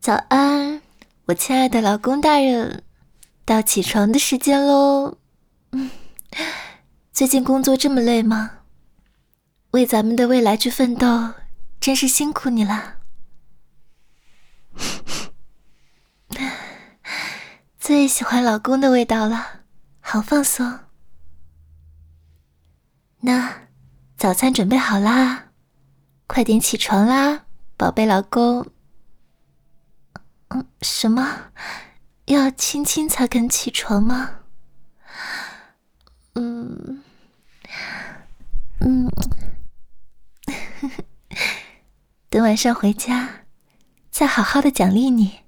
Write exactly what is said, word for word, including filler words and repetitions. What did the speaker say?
早安，我亲爱的老公大人，到起床的时间喽。嗯，最近工作这么累吗？为咱们的未来去奋斗，真是辛苦你了。最喜欢老公的味道了，好放松。那早餐准备好啦，快点起床啦，宝贝老公。嗯，什么？要亲亲才肯起床吗？嗯嗯，等晚上回家，再好好的奖励你。